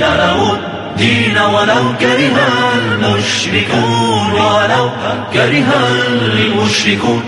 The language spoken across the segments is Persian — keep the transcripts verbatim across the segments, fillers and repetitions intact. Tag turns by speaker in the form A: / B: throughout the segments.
A: يعلمون دين ولو كره المشركون ولو كره المشركون.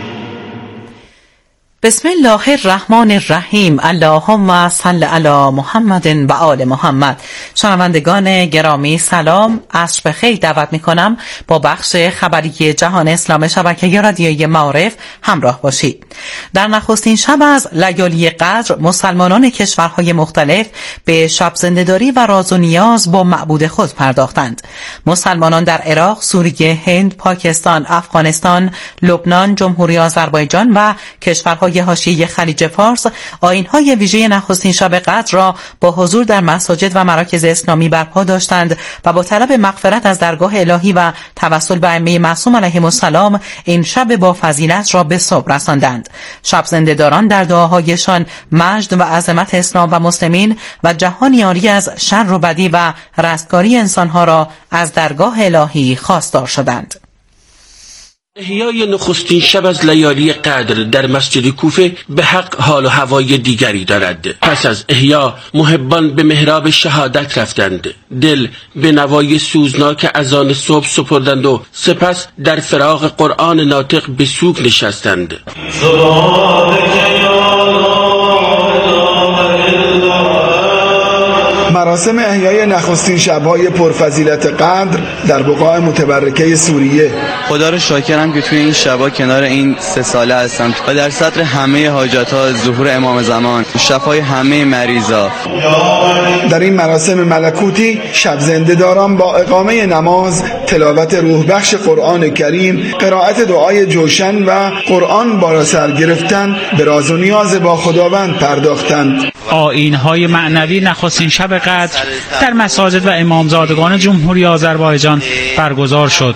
B: بسم الله الرحمن الرحیم. اللهم صل علی محمد و آل محمد. شنوندگان گرامی سلام، عصر بخیر. دعوت میکنم با بخش خبری جهان اسلام شبکه رادیویی معارف همراه باشید. در نخستین شب از لیالی قدر مسلمانان کشورهای مختلف به شب زنده‌داری و راز و نیاز با معبود خود پرداختند. مسلمانان در عراق، سوریه، هند، پاکستان، افغانستان، لبنان، جمهوری آذربایجان و کشورهای حاشیه خلیج فارس آیین‌های ویژه نخستین شب قدر را با حضور در مساجد و مراکز اسلامی برپا داشتند و با طلب مغفرت از درگاه الهی و توسل به ائمه معصوم علیهم السلام این شب با فضیلت را به صبح رساندند. شب زنده‌داران در دعاهایشان مجد و عظمت اسلام و مسلمین و جهانی عاری از شر و بدی و رستگاری انسانها را از درگاه الهی خواستار شدند.
C: احیای نخستین شب از لیالی قدر در مسجد کوفه به حق حال و هوای دیگری دارد. پس از احیا محبان به محراب شهادت رفتند، دل به نوای سوزناک اذان صبح سپردند و سپس در فراق قرآن ناطق به سوگ نشستند.
D: مراسم احیای نخستین شب‌های پرفضیلت قدر در بقاع متبرکه سوریه.
E: خدا رو شاکرم که توی این شب‌ها کنار این سه ساله هستم و در صدر همه حاجت‌ها ظهور امام زمان، شفای همه مریضا.
D: در این مراسم ملکوتی شب زنده‌داران با اقامه نماز، تلاوت روح بخش قرآن کریم، قرائت دعای جوشن و قرآن بالا سر گرفتن به راز و نیاز با خداوند پرداختند.
F: آیین‌های معنوی نخستین شب قدر در مساجد و امامزادگان جمهوری آذربایجان برگزار شد.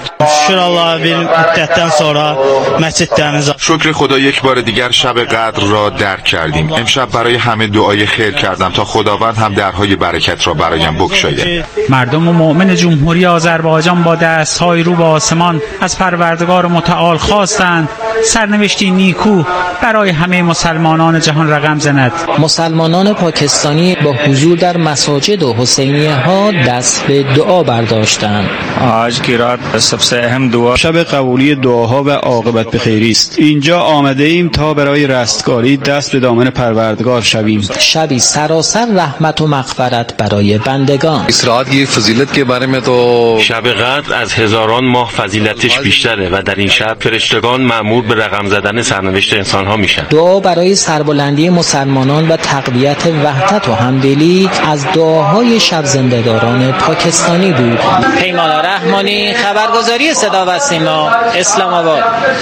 G: شکر خدا یک بار دیگر شب قدر را درک کردیم. امشب برای همه دعای خیر کردم تا خداوند هم درهای برکت را برایم بگشاید.
F: مردم و مؤمن جمهوری آذربایجان با دست‌های رو به آسمان از پروردگار متعال خواستند سرنوشتی نیکو برای همه مسلمانان جهان رقم زند.
H: مسلمانان پاکستانی با حضور در مساجد و حسینیه ها دست به دعا برداشتند.
I: آج کی رات سبسه اهم دعا شب قبولی دعاها و عاقبت بخیری است. اینجا آمده ایم تا برای رستگاری دست به دامن پروردگار شویم.
H: شبی سراسر رحمت و مغفرت برای بندگان.
J: اس رات کی فضیلت کے بارے میں تو
C: شب قدر از هزاران ماه فضیلتش بیشتره و در این شب فرشتگان مأمور به رقم زدن سرنوشت انسان‌ها میشن.
H: دعا برای سربلندی مسلمانان و تقویت وحدت و همدلی از دعاهای شب زنده‌داران پاکستانی بود. پیمان رحمانی، خبرگزاری صدا و سیما، اسلام آباد.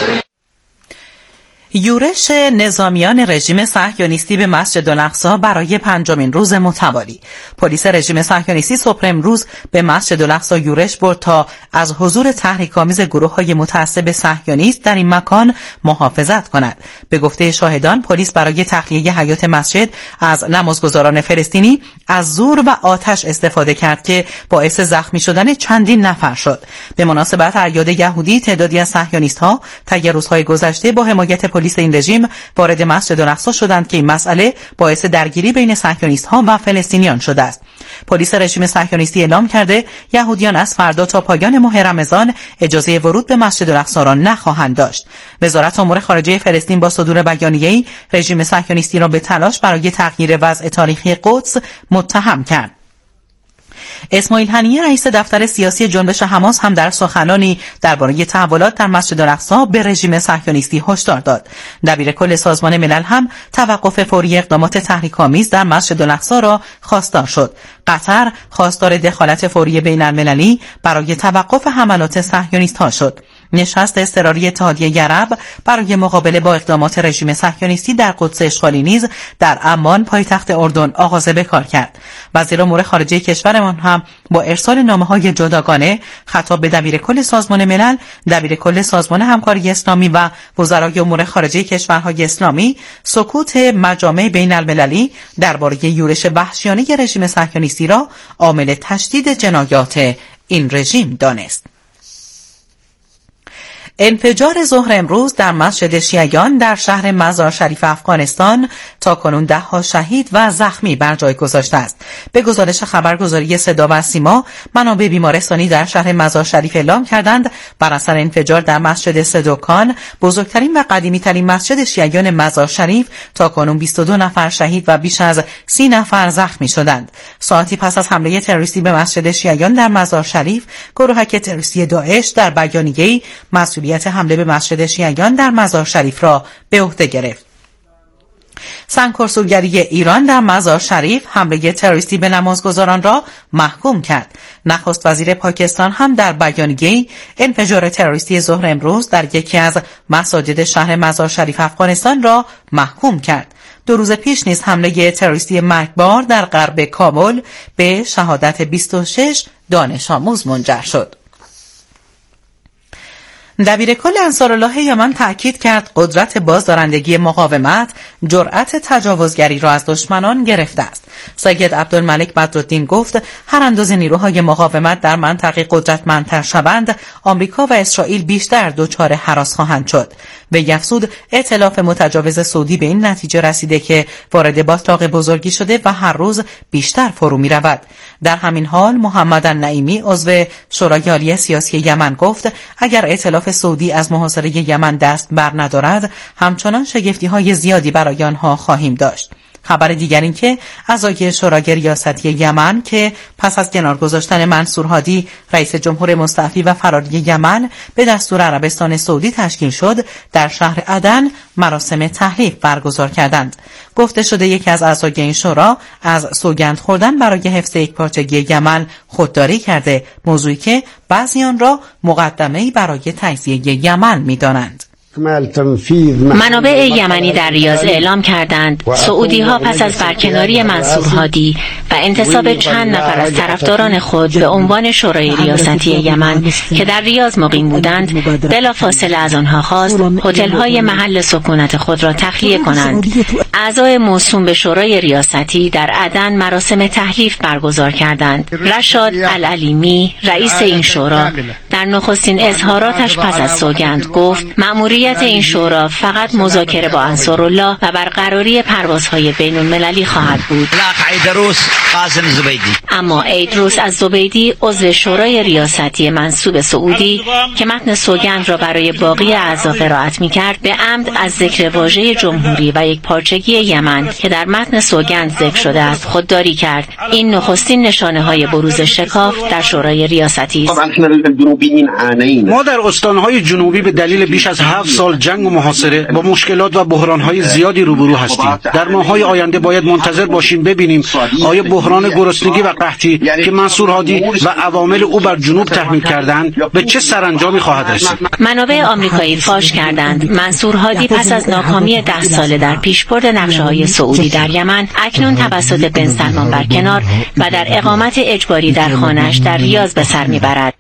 B: یورش نظامیان رژیم صهیونیستی به مسجد الاقصی برای پنجمین روز متوالی. پلیس رژیم صهیونیستی صبح امروز به مسجد الاقصی یورش برد تا از حضور تحریک‌آمیز گروه‌های متعصب صهیونیست در این مکان محافظت کند. به گفته شاهدان، پلیس برای تخلیه حیاط مسجد از نمازگزاران فلسطینی از زور و آتش استفاده کرد که باعث زخمی شدن چندین نفر شد. به مناسبت اعیاد یهودی، تعدادی از صهیونیست‌ها طی روزهای گذشته با حمایت پلیس این رژیم وارد مسجد الاقصی شدند که این مسئله باعث درگیری بین صهیونیست‌ها و فلسطینیان شده است. پلیس رژیم صهیونیستی اعلام کرده یهودیان از فردا تا پایان ماه رمضان اجازه ورود به مسجد الاقصی را نخواهند داشت. وزارت امور خارجه فلسطین با صدور بیانیه‌ای رژیم صهیونیستی را به تلاش برای تغییر وضع تاریخی قدس متهم کرد. اسماعیل هنیه رئیس دفتر سیاسی جنبش حماس هم در سخنانی درباره تحولات در مسجد الاقصی به رژیم صهیونیستی هشدار داد. دبیر کل سازمان ملل هم توقف فوری اقدامات تحریک‌آمیز در مسجد الاقصی را خواستار شد. قطر خواستار دخالت فوری بین المللی برای توقف حملات صهیونیست‌ها شد. نشست اضطراری اتحادیه عرب برای مقابله با اقدامات رژیم صهیونیستی در قدس اشغالی نیز در عمان پایتخت اردن آغاز به کار کرد. وزیر امور خارجه کشورمان هم با ارسال نامه‌های جداگانه خطاب به دبیر کل سازمان ملل، دبیر کل سازمان همکاری اسلامی و وزرای امور خارجه کشورهای اسلامی سکوت مجامع بین المللی درباره یورش وحشیانه رژیم صهیونیستی را عامل تشدید جنایات این رژیم دانست. انفجار ظهر امروز در مسجد شیعیان در شهر مزار شریف افغانستان تاکنون ده ها شهید و زخمی بر جای گذاشته است. به گزارش خبرگزاری صدا و سیما، منابع بیمارستانی در شهر مزار شریف اعلام کردند بر اثر انفجار در مسجد صدوکان، بزرگترین و قدیمی ترین مسجد شیعیان مزار شریف، تاکنون بیست و دو نفر شهید و بیش از سی نفر زخمی شدند. ساعتی پس از حمله تروریستی به مسجد شیعیان در مزار شریف، گروهک تروریستی داعش در بیانیه‌ای مسئولیت حمله به مسجد شیعیان در مزار شریف را به عهده گرفت. سنگ‌کرسولگری ایران در مزار شریف حمله تروریستی به نمازگزاران را محکوم کرد. نخست وزیر پاکستان هم در بیانیه‌ای انفجار تروریستی ظهر امروز در یکی از مساجد شهر مزار شریف افغانستان را محکوم کرد. دو روز پیش نیز حمله تروریستی مرگبار در غرب کابل به شهادت بیست و شش دانش آموز منجر شد. دبیرکل انصارالله یمن تأکید کرد قدرت بازدارندگی مقاومت جرأت تجاوزگری را از دشمنان گرفته است. سید عبدالملک بدرالدین گفت هر اندازه نیروهای مقاومت در منطقه قدرتمندتر شوند، آمریکا و اسرائیل بیشتر دچار هراس خواهند شد. وی افزود ائتلاف متجاوز سعودی به این نتیجه رسیده که وارد باتلاق بزرگی شده و هر روز بیشتر فرو می رود. در همین حال محمد النعیمی عضو شورای عالی سیاسی یمن گفت اگر ائتلاف سعودی از محاصره یمن دست بر ندارد، همچنان شگفتی‌های زیادی برای آنها خواهیم داشت. خبر دیگر این که اعضای شورای ریاستی یمن که پس از کنار گذاشتن منصور هادی رئیس جمهور مستعفی و فراری یمن به دستور عربستان سعودی تشکیل شد، در شهر عدن مراسم تحلیف برگزار کردند. گفته شده یکی از اعضای این شورا از سوگند خوردن برای حفظ یکپارچگی یمن خودداری کرده، موضوعی که بعضیان را مقدمه‌ای برای تجزیه یمن می‌دانند.
K: منابع یمنی در ریاض اعلام کردند سعودی ها پس از برکناری منصور هادی و انتصاب چند نفر از طرفداران خود به عنوان شورای ریاستی یمن که در ریاض مقیم بودند، بلافاصله از آنها خواست هتل های محل سکونت خود را تخلیه کنند. اعضای موسوم به شورای ریاستی در عدن مراسم تحلیف برگزار کردند. رشاد العلیمی رئیس این شورا در نخستین اظهاراتش پس از سوگند گفت مأموریت این شورا فقط مذاکره با انصارالله و برقراری پروازهای بین المللی خواهد بود. اما ایدروس از زبیدی عضو شورای ریاستی منصوب سعودی که متن سوگند را برای باقی اعضا قرائت می‌کرد، به عمد از ذکر واژه جمهوری و یک پارچگی یمن که در متن سوگند ذکر شده است خودداری کرد. این نخستین نشانه‌های بروز شکاف در شورای ریاستی است.
C: ما در استان‌های جنوبی به دلیل بیش از هفت سال جنگ و محاصره با مشکلات و بحران‌های زیادی روبرو هستیم. در ماه‌های آینده باید منتظر باشیم ببینیم آیا بحران گرسنگی و قحطی که منصور هادی و عوامل او بر جنوب تحمیل کردند به چه سرانجامی خواهد رسید.
K: منابع آمریکایی فاش کردند منصور هادی پس از ناکامی ده ساله در پیشبرد نقشه‌های سعودی در یمن، اکنون توسط بن سلمان برکنار و در اقامت اجباری در خانه‌اش در ریاض به سر می‌برد.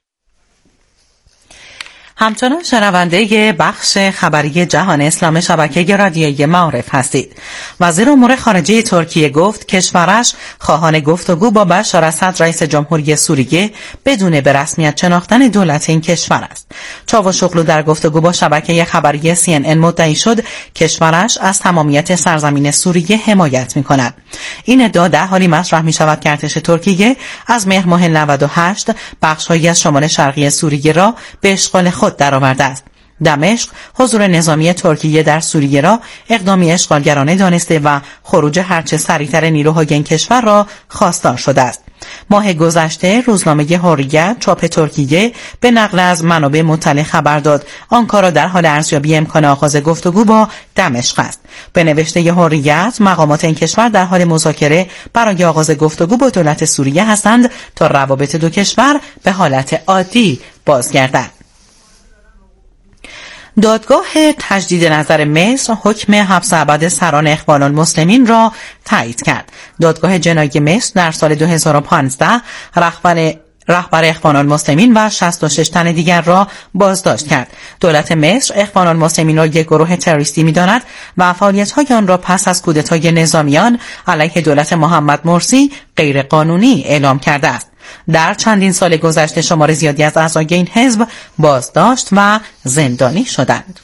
B: همچنان شنونده بخش خبری جهان اسلام شبکه رادیویی معارف هستید. وزیر امور خارجه ترکیه گفت کشورش خواهان گفتگو با بشار اسد رئیس جمهوری سوریه بدون به رسمیت شناختن دولت این کشور است. چاوشوغلو در گفتگو با شبکه خبری سی ان ان مدعی شد کشورش از تمامیت سرزمین سوریه حمایت می‌کند. این ادعا در حالی مطرح می‌شود که ارتش ترکیه از مهر ماه نود و هشت بخش‌هایی از شمال شرقی سوریه را به اشغال خود درآورده است. دمشق حضور نظامی ترکیه در سوریه را اقدامی اشغالگرانه دانسته و خروج هرچه سریعتر نیروهای این کشور را خواستار شده است. ماه گذشته روزنامه حریت چاپ ترکیه به نقل از منابع مطلع خبر داد آنکارا در حال ارزیابی امکان آغاز گفتگو با دمشق است. به نوشته حریت مقامات این کشور در حال مذاکره برای آغاز گفتگو با دولت سوریه هستند تا روابط دو کشور به حالت عادی بازگردد. دادگاه تجدید نظر مصر حکم حبس ابد سران اخوان المسلمین را تایید کرد. دادگاه جنایی مصر در سال دو هزار و پانزده رهبر رهبر اخوان المسلمین و شصت و شش تن دیگر را بازداشت کرد. دولت مصر اخوان المسلمین را یک گروه تروریستی می‌داند و فعالیت‌های آن را پس از کودتای نظامیان علیه دولت محمد مرسی غیرقانونی اعلام کرده است. در چندین سال گذشته شمار زیادی از اعضای این حزب بازداشت و زندانی شدند.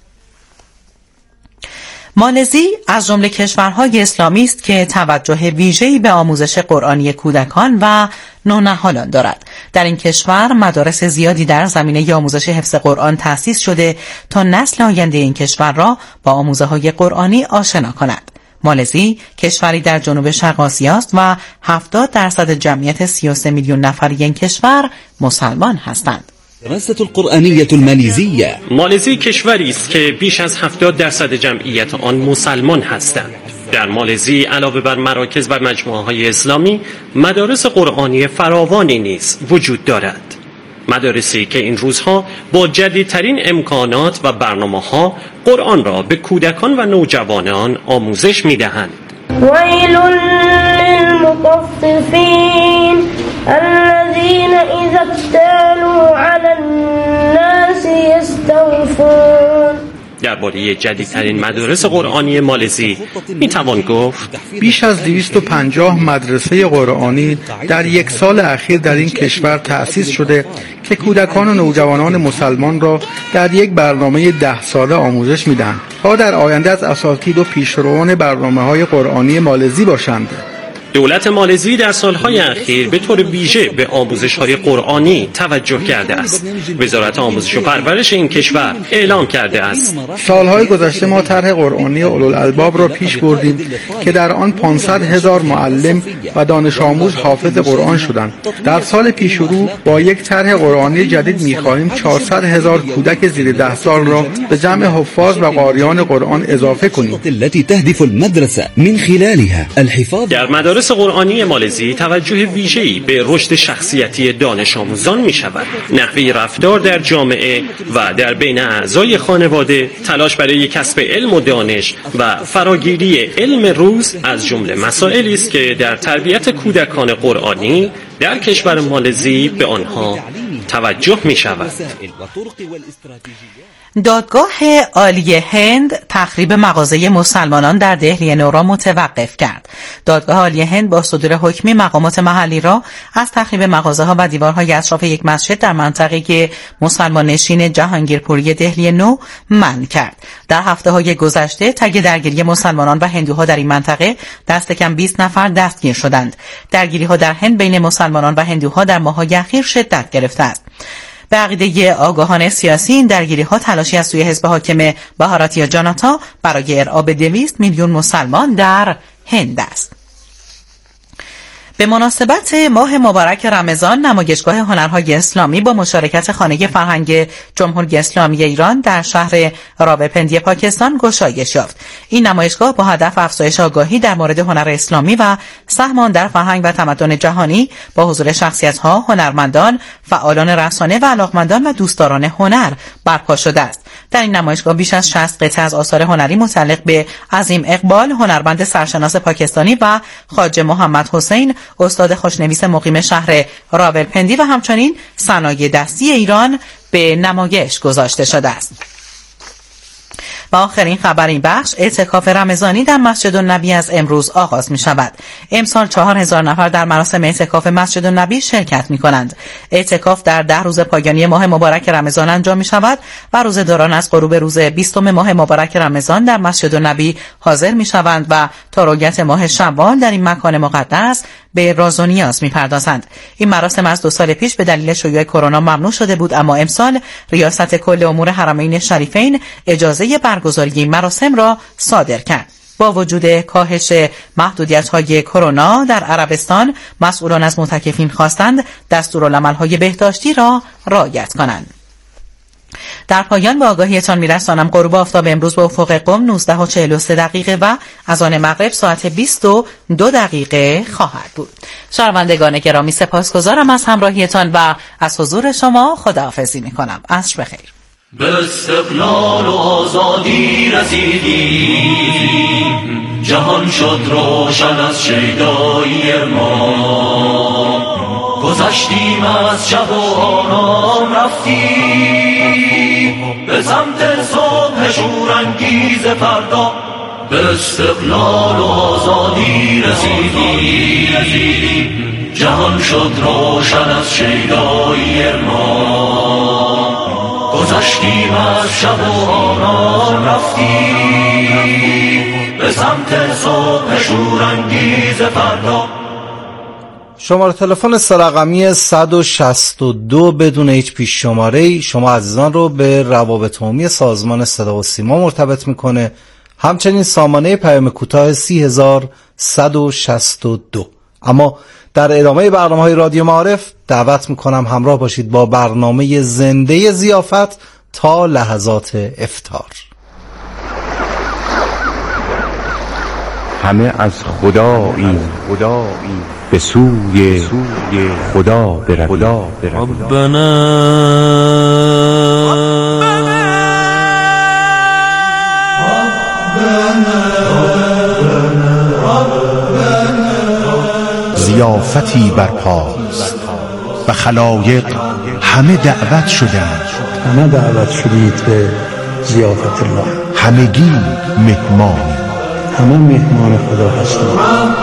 B: مالزی از جمله کشورهای اسلامی است که توجه ویژه‌ای به آموزش قرآنی کودکان و نونهالان دارد. در این کشور مدارس زیادی در زمینه آموزش حفظ قرآن تأسیس شده تا نسل آینده این کشور را با آموزه‌های قرآنی آشنا کند. مالزی کشوری در جنوب شرق آسیا است و هفتاد درصد جمعیت سی و سه میلیون نفری این کشور مسلمان هستند.
L: دراسة القرآنية الماليزية.
C: مالزی کشوری است که بیش از هفتاد درصد جمعیت آن مسلمان هستند. در مالزی علاوه بر مراکز و مجموعه‌های اسلامی، مدارس قرآنی فراوانی نیز وجود دارد. مدارسی که این روزها با جدیدترین امکانات و برنامه‌ها قرآن را به کودکان و نوجوانان آموزش می‌دهند.
M: ویل للمطففین الذين إذا اكتالوا على الناس يستوفون.
C: درباره جدیدترین مدارس قرآنی مالزی میتوان گفت
N: بیش از دویست و پنجاه مدرسه قرآنی در یک سال اخیر در این کشور تأسیس شده که کودکان و نوجوانان مسلمان را در یک برنامه ده ساله آموزش میدهند تا در آینده از اساتید و پیشروان برنامه‌های قرآنی مالزی باشند.
C: دولت مالزی در سالهای اخیر به طور ویژه به آموزش‌های قرآنی توجه کرده است. وزارت آموزش و پرورش این کشور اعلام کرده است
N: سالهای گذشته ما طرح قرآنی اولوالالباب را پیش بردیم که در آن پانصد هزار معلم و دانش آموز حافظ قرآن شدند. در سال پیش رو با یک طرح قرآنی جدید می‌خواهیم چهارصد هزار کودک زیر ده سال را به جمع حفاظ و قاریان قرآن اضافه کنیم.
L: التي تهدف المدرسة من خلالها الحفاظ.
C: در مدارس قرآنی مالزی توجه ویژه‌ای به رشد شخصیتی دانش آموزان می شود. نحوه رفتار در جامعه و در بین اعضای خانواده، تلاش برای کسب علم و دانش و فراگیری علم روز از جمله مسائلی است که در تربیت کودکان قرآنی در کشور مالزی به آنها توجه می شود.
B: دادگاه عالی هند تخریب مغازه مسلمانان در دهلی نو را متوقف کرد. دادگاه عالی هند با صدور حکمی مقامات محلی را از تخریب مغازه ها و دیوارهای اطراف یک مسجد در منطقه مسلمان نشین جهانگیرپوری دهلی نو منع کرد. در هفته های گذشته طی درگیری مسلمانان و هندوها در این منطقه دست کم بیست نفر دستگیر شدند. درگیری ها در هند بین مسلمانان و هندوها در ماه‌های اخیر شدت گرفته است. به عقیده آگاهان سیاسی این درگیری ها تلاشی از سوی حزب حاکم بهاراتیا جاناتا برای ارعاب دویست میلیون مسلمان در هند است. به مناسبت ماه مبارک رمضان نمایشگاه هنرهای اسلامی با مشارکت خانه فرهنگ جمهوری اسلامی ایران در شهر راولپندی پاکستان گشایش یافت. این نمایشگاه با هدف افزایش آگاهی در مورد هنر اسلامی و سهم در فرهنگ و تمدن جهانی با حضور شخصیت‌ها، هنرمندان، فعالان رسانه و علاقمندان و دوستداران هنر برپا شده است. در این نمایشگاه بیش از شصت قطعه از آثار هنری متعلق به عظیم اقبال، هنرمند سرشناس پاکستانی و خواجه محمد حسین، استاد خوشنویس مقیم شهر راولپندی و همچنین صنایع دستی ایران به نمایش گذاشته شده است. و آخرین خبر این بخش، اعتکاف رمضانی در مسجد النبی از امروز آغاز می شود. امسال چهار هزار نفر در مراسم اعتکاف مسجد النبی شرکت می کنند. اعتکاف در ده روز پایانی ماه مبارک رمضان انجام می شود و روزه‌داران از غروب روز بیستم ماه مبارک رمضان در مسجد النبی حاضر می شوند و تا رؤیت ماه شوال در این مکان مقدس به راز و نیاز می پردازند. این مراسم از دو سال پیش به دلیل شیوع کرونا ممنوع شده بود، اما امسال ریاست کل امور حرمین شریفین اجازه برگزاری این مراسم را صادر کرد. با وجود کاهش محدودیت‌های کرونا در عربستان، مسئولان از معتکفین خواستند دستورالعمل‌های بهداشتی را رعایت کنند. در پایان به آگاهیتان می‌رسانم غروب آفتاب امروز به افق قم نوزده و چهل و سه دقیقه و اذان مغرب ساعت بیست و دو دقیقه خواهد بود. شنوندگان گرامی سپاسگزارم از همراهیتان و از حضور شما خداحافظی می‌کنم. عصر بخیر.
A: به استقلال و آزادی رسیدیم، جهان شد روشن از شیدایی ما، گذشتیم از شب و آرام رفتیم به سمت صبح شورانگیز فردا. به استقلال و آزادی رسیدیم، جهان شد روشن از شیدایی ما. گذشتیم از شب و آرام رفتیم به سمت صبح شورانگیز فردا.
O: شماره تلفن سرقمی صد و شصت و دو بدون هیچ پیش شماره شما عزیزان رو به روابط عمومی سازمان صدا و سیما مرتبط میکنه. همچنین سامانه پیام کوتاه سی هزار و صد و شصت و دو. اما در ادامه برنامه‌های رادیو معارف دعوت میکنم همراه باشید با برنامه زنده ضیافت تا لحظات افطار.
P: همه از خدایی خدایی به سوی خدا برویم. ربنا
Q: ضیافتی برپاست و خلایق همه دعوت شدند.
R: همه دعوت شدید به ضیافت الله.
Q: همگی مهمان،
R: همه مهمان خدا هستند.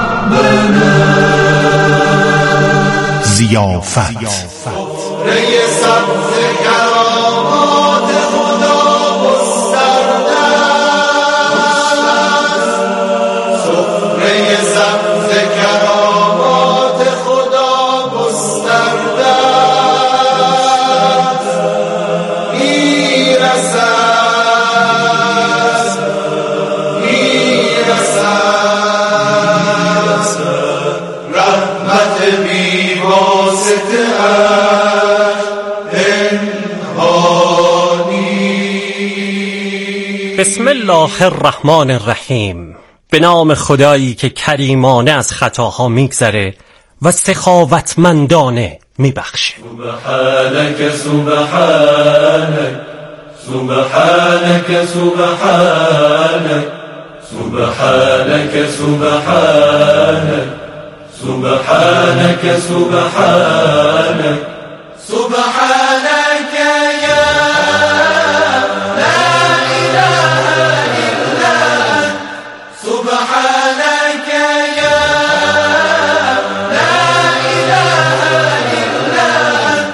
Q: ضیافت
S: بسم الله الرحمن الرحیم. به نام خدایی که کریمانه از خطاها میگذره و سخاوتمندانه میبخشه.
A: سبحانك سبحانك سبحانك سبحانك سبحانك سبحانك سبحانك سبحانك سبحانك يا لا إله إلا أنت. سبحانك يا لا إله إلا أنت.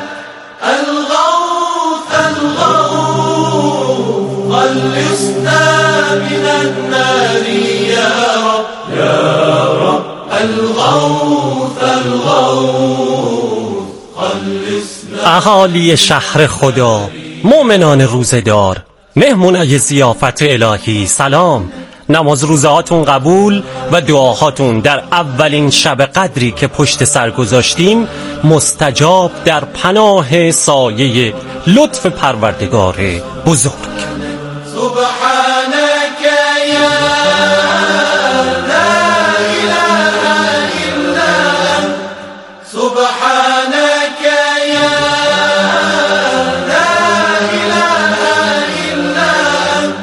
A: الغوث الغوث خلصنا من النار يا رب يا رب. الغوث الغوث خلصنا.
S: اهالی شهر خدا، مؤمنان روزدار، مهمونای ضیافت الهی، سلام. نماز روزهاتون قبول و دعاهاتون در اولین شب قدری که پشت سر گذاشتیم مستجاب در پناه سایه لطف پروردگار بزرگ.
A: سبحانك يا لا إله إلا أنت. سبحانك يا لا إله إلا أنت.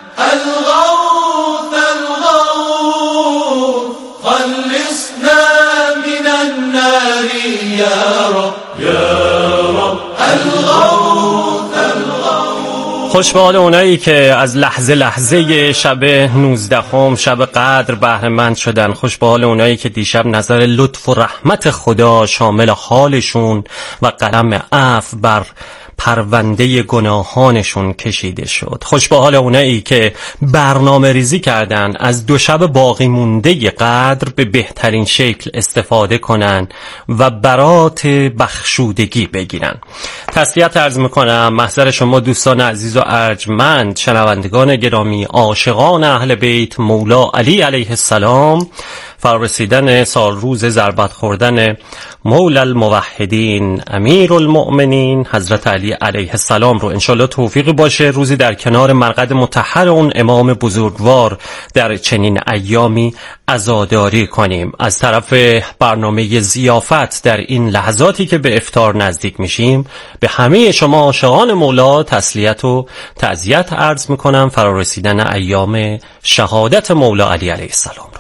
A: الغوث الغوث خلصنا من النار يا رب يا رب. الغوث الغوث.
S: خوش به حال اونایی که از لحظه لحظه شب نوزدهم شب قدر بهره مند شدن. خوش به حال اونایی که دیشب نظر لطف و رحمت خدا شامل حالشون و قلم عفو بر پرونده گناهانشون کشیده شد. خوش به حال اونایی که برنامه ریزی کردن از دو شب باقی مونده قدر به بهترین شکل استفاده کنن و برات بخشودگی بگیرن. تسلیت عرض میکنم محضر شما دوستان عزیز و ارجمند، شنوندگان گرامی، عاشقان اهل بیت مولا علی علیه السلام، فرارسیدن سال روز ضربت خوردن مولا الموحدین امیر المؤمنین حضرت علی علیه السلام رو انشالله توفیق باشه روزی در کنار مرقد مطهر اون امام بزرگوار در چنین ایامی عزاداری کنیم. از طرف برنامه ضیافت در این لحظاتی که به افطار نزدیک میشیم به همه شما عاشقان مولا تسلیت و تعزیت عرض میکنم فرارسیدن ایام شهادت مولا علی علیه السلام رو.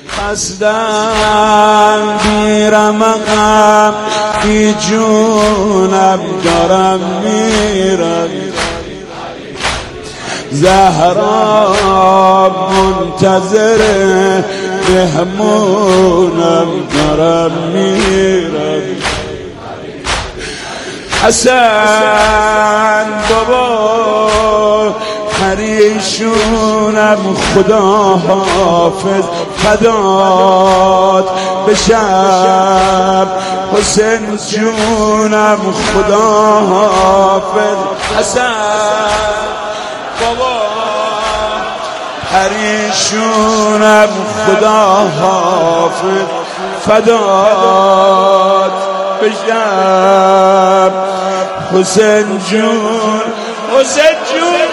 T: خستم میرم عقب بی جونم دارم میرم زهرا منتظر مهمونم دارم میرم. حسن بابا پریشونم خدا حافظ فدات بشم. حسین جونم خدا حافظ. حسن بابا پریشونم خدا حافظ فدات بشم. حسین جون حسین جون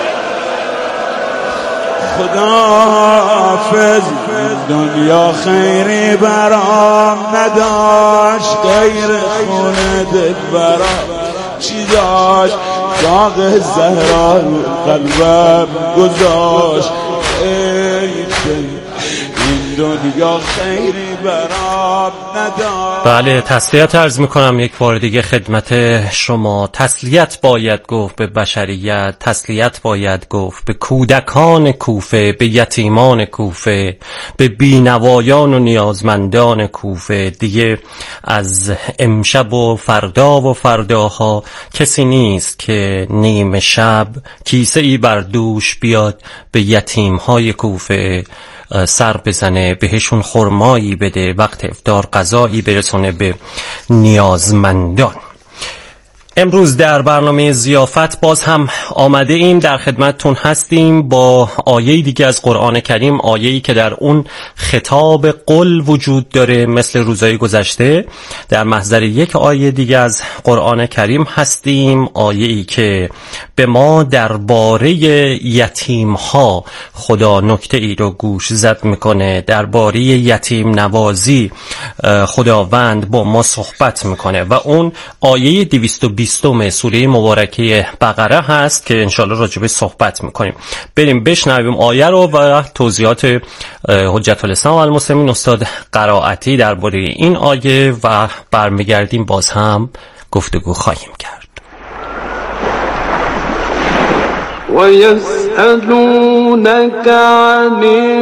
T: خدا حافظ. دنیا خیری برام نداشت غیر خونه دل برام چی داشت. داغ زهرا رو قلبم گذاشت. ای دل این دنیا خیری برام نداشت.
S: بله تسلیت عرض میکنم یک بار دیگه خدمت شما. تسلیت باید گفت به بشریت، تسلیت باید گفت به کودکان کوفه، به یتیمان کوفه، به بینوایان و نیازمندان کوفه. دیگه از امشب و فردا و فرداها کسی نیست که نیم شب کیسه ای بر دوش بیاد به یتیمهای کوفه سر بزنه، بهشون خرمایی بده، وقت افطار غذایی برسونه به نیازمندان. امروز در برنامه ضیافت باز هم آمده ایم، در خدمتتون هستیم با آیه دیگه از قرآن کریم، آیه‌ای که در اون خطاب قل وجود داره مثل روزهای گذشته. در محضر یک آیه دیگه از قرآن کریم هستیم، آیه‌ای که به ما درباره یتیم‌ها خدا نکته ای رو گوش زد میکنه، درباره یتیم نوازی خداوند با ما صحبت میکنه و اون آیه دویست و بیستم سوره مبارکه بقره هست که انشالله راجبه صحبت میکنیم. بریم بشنویم آیه رو و توضیحات حجت الاسلام و المسلمین استاد قرائتی درباره این آیه و برمیگردیم باز هم گفتگو خواهیم کرد.
T: و یسألونک عن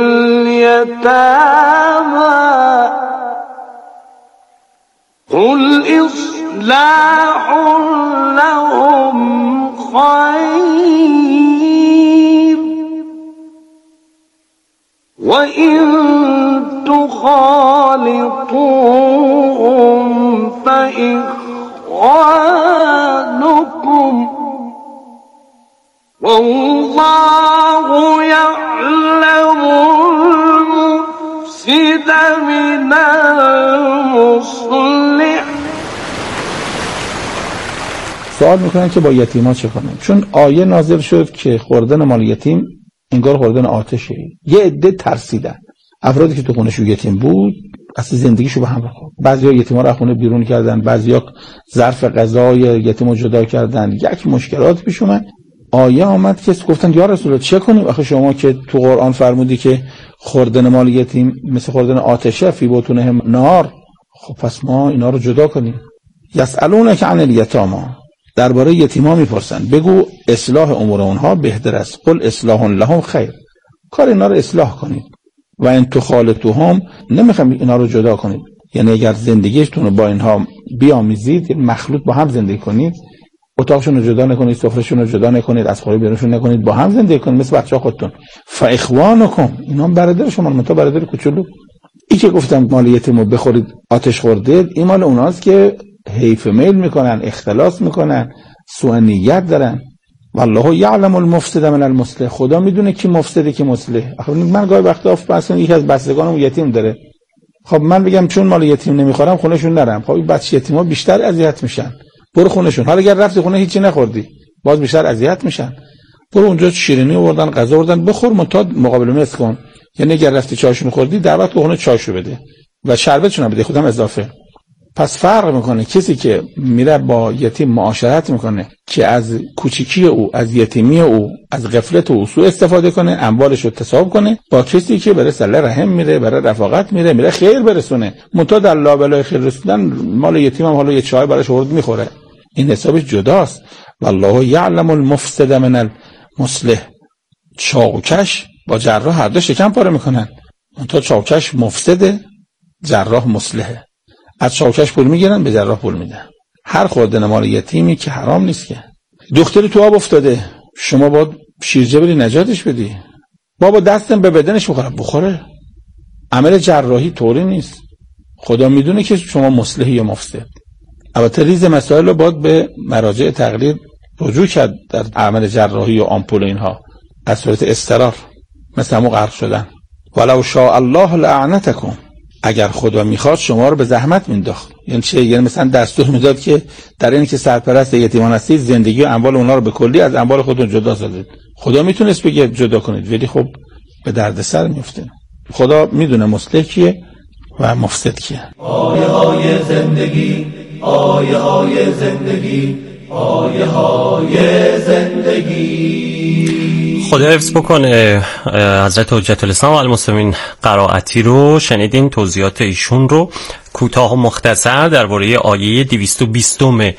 T: الیتامی قل إصلاح لهم خير وإن تخالطوهم فإخوانكم والله يعلم المفسد من المصلح.
N: سوال میکنن که با یتیما چه کنیم، چون آیه نازل شد که خوردن مال یتیم انگار خوردن آتشه. یه عده ترسیدن، افرادی که تو خونه‌شون یتیم بود اصلا زندگیشو به هم ریخت. بعضیا یتیما رو از خونه بیرون کردن، بعضیا ظرف غذای یتیمو جدا کردن، یک مشکلات پیش اومد. آیه آمد که گفتن یا رسول الله چه کنیم؟ آخه شما که تو قرآن فرمودی که خوردن مال یتیم مثل خوردن آتشه، فی بطونهم نار. خب پس ما اینا رو جدا کنیم. یسألونک عن الیتامی، درباره یتیما میپرسن، بگو اصلاح امور اونها بهتر است. قل اصلاح لهم خیر، کار اینا رو اصلاح کنید. و ان تخالطوهم، نمیخوام اینا رو جدا کنید، یعنی اگر زندگیشتون رو با اینها بیامیزید، مخلوط با هم زندگی کنید، اتاقشون رو جدا نکنید، سفرهشون رو جدا نکنید، از خونه بیرونشون نکنید، با هم زندگی کنید مثل بچه‌ها خودتون. فاخوانکم، اینا برادر شما، متا برادر کوچولو. این که گفتم مال یتیمو بخورید آتش خوردید، این مال اوناست که حیف میل میکنن، اختلاس میکنن، سوء نیت دارن. والله یعلم المفسد من المصلح، خدا میدونه کی مفسده کی مصلح. آخه من گاهی وقتا مثلا یکی از بستگانم یتیم داره، خب من بگم چون مال یتیم نمیخورم خونهشون نرم، خب این بچه یتیما بیشتر اذیت میشن، برو خونهشون. حالا اگر رفتی خونه هیچی نخوردی باز بیشتر اذیت میشن، برو اونجا شیرینی آوردن، غذا آوردن، بخور، متاد مقابل مثل کن. یعنی اگر رفتی چاشون خوردی دعوت به خونه چاشو بده و شربتشون بده، خودم اضافه. پس فرق میکنه کسی که میره با یتیم معاشرت میکنه که از کوچیکی او، از یتیمی او، از غفلت او سوء استفاده کنه، اموالش رو تصاحب کنه، با کسی که برای صله رحم میره، برای رفاقت میره، میره خیر برسونه. منتها در لابلای خیر رسوندن مال یتیم هم حالا یه چای براش آورد میخوره، این حسابش جداست. والله یعلم المفسد من المصلح. چاوکش
U: با جراح هر دو شکم پاره میکنن. تا چاوکش مفسده، جراح مصلحه. از چاوکش پول میگیرن، به جراح پول میدن. هر خوردن مال یتیمی که حرام نیست که. دختری تو آب افتاده، شما باید شیرجه بری نجاتش بدی. بابا دستم به بدنش بخوره، بخوره. عمل جراحی طوری نیست. خدا میدونه که شما مصلحی یا مفسد. البته ریز مسائل رو باید به مراجع تقلید رجوع کرد در عمل جراحی و آمپول اینها، از صورت استرار مثل همون غرق شدن. ولو شاء الله لعنتکم، اگر خدا میخواد شما رو به زحمت مینداخت. یعنی چه؟ یعنی مثلا دستور میداد که در این که سرپرست یتیمان هستید زندگی و اموال اونها رو به کلی از اموال خودتون جدا سازید. خدا میتونست بگه جدا کنید، ولی خب به دردسر میفته. خدا میدونه مصلح کیه و مفسد کیه.
A: آیه های زندگی، آیه های زندگی، آیه های زندگی.
S: خدا حفظ بکنه. حضرت حجت الاسلام و المسلمین قرائتی رو شنیدین، توضیحات ایشون رو کوتاه و مختصر درباره آیه دویست و بیست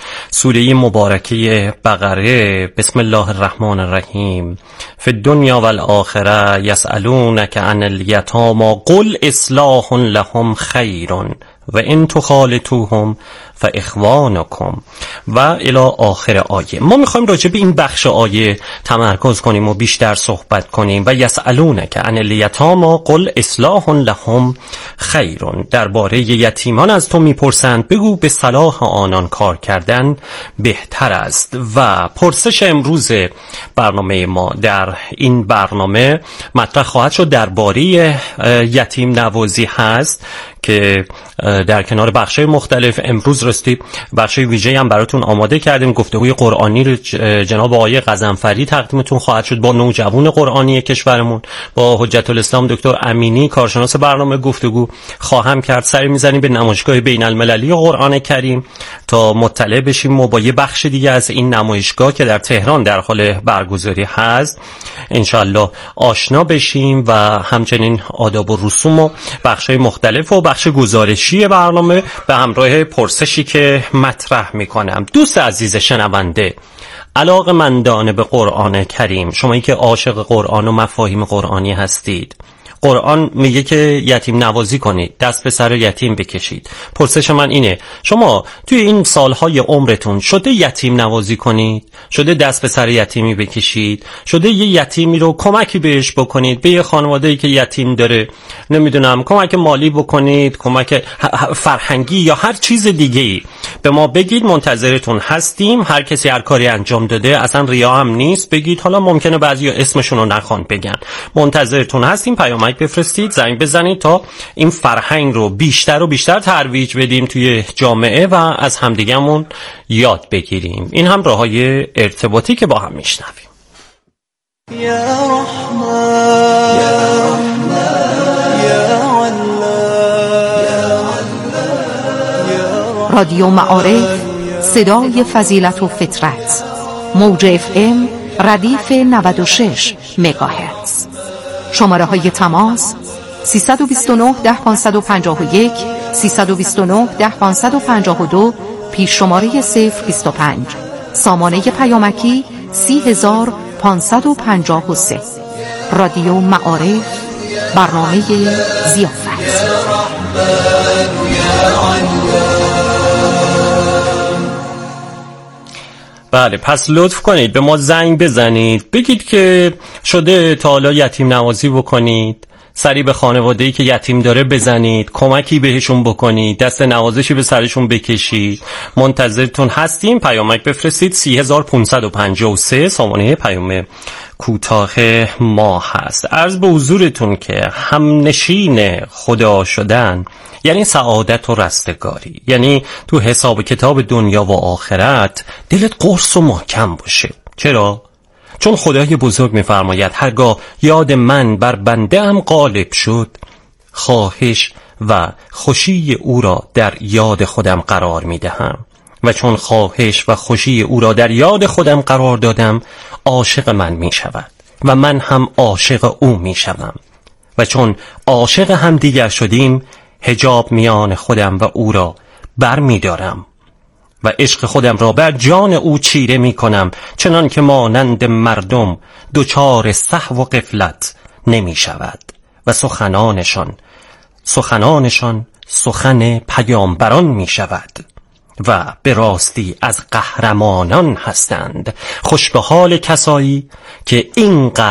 S: سوره مبارکه بقره. بسم الله الرحمن الرحیم. فی الدنیا والآخره یسألونک عن الیتامی قل اصلاح لهم خیر و ان تخالطوهم فاخوانکم و الی آخر آیه. ما میخوایم راجع به این بخش آیه تمرکز کنیم و بیشتر صحبت کنیم. و یسألونک عن الیتامی قل اصلاح لهم خیر، درباره یتیمان از تو میپرسند بگو به صلاح آنان کار کردن بهتر است. و پرسش امروز برنامه ما در این برنامه مطرح خواهد شد درباره یتیم نوازی هست که در کنار بخشای مختلف امروز راستی بخشای ویژه هم براتون آماده کردیم. گفتگوی قرآنی رو جناب آقای غضنفری تقدیمتون خواهد شد با نوجوان قرآنی کشورمون، با حجت الاسلام دکتر امینی کارشناس برنامه گفتگو خواهم کرد. سری میزنیم به نمایشگاه بین المللی قرآن کریم تا مطلع بشیم و با یه بخش دیگه از این نمایشگاه که در تهران در حال برگزاری هست انشالله آشنا بشیم و همچنین آداب و رسوم و بخشای مختلف و بخش گزارشی برنامه به همراه پرسشی که مطرح میکنم. دوست عزیز شنونده، علاقه‌مندان به قرآن کریم، شمایی که عاشق قرآن و مفاهیم قرآنی هستید، قرآن میگه که یتیم نوازی کنید، دست به سر یتیم بکشید. پرسش من اینه، شما توی این سالهای عمرتون شده یتیم نوازی کنید؟ شده دست به سر یتیمی بکشید؟ شده یه یتیمی رو کمکی بهش بکنید؟ به یه خانواده‌ای که یتیم داره نمیدونم کمک مالی بکنید، کمک فرهنگی یا هر چیز دیگه‌ای به ما بگید، منتظرتون هستیم. هر کسی هر کاری انجام داده، اصلا ریا هم نیست، بگید. حالا ممکنه بعضیا اسمشون رو نخوان بگن. منتظرتون هستیم، پیامک بفرستید، زنگ بزنید تا این فرهنگ رو بیشتر و بیشتر ترویج بدیم توی جامعه و از همدیگه‌مون یاد بگیریم. این هم راههای ارتباطی که با هم میشنویم.
A: یا رحمان یا رحمان یا الله.
V: رادیو معارف، صدای فضیلت و فطرت، موج اف ام ردیف نود و شش مگاهرتز. شماره های تماس سیصد و بیست و نه ده پانصد و پنجاه و یک، سیصد و بیست و نه ده پانصد و پنجاه و دو، پیش شماره صفر بیست و پنج، سامانه پیامکی سی هزار پانصد و پنجاه و سه. رادیو معارف، برنامه ضیافت.
S: بله، پس لطف کنید به ما زنگ بزنید، بگید که شده تا حالا یتیم نوازی بکنید، سری به خانواده‌ای که یتیم داره بزنید، کمکی بهشون بکنید، دست نوازشی به سرشون بکشید. منتظرتون هستیم، پیامک بفرستید. سی هزار پانصد و پنجاه و سه سامانه پیام کوتاه ما هست. عرض به حضورتون که همنشین خدا شدن یعنی سعادت و رستگاری، یعنی تو حساب کتاب دنیا و آخرت دلت قرص و محکم باشه. چرا؟ چون خدای بزرگ می‌فرماید هرگاه یاد من بر بنده ام غالب شد، خواهش و خوشی او را در یاد خودم قرار می‌دهم و چون خواهش و خوشی او را در یاد خودم قرار دادم، عاشق من می‌شود و من هم عاشق او می‌شوم و چون عاشق هم دیگر شدیم، حجاب میان خودم و او را بر می دارم و عشق خودم را بر جان او چیره می کنم، چنان که مانند مردم دوچار سهو و غفلت نمی شود و سخنانشان سخنانشان سخن پیامبران می شود و به راستی از قهرمانان هستند. خوش به حال کسایی که این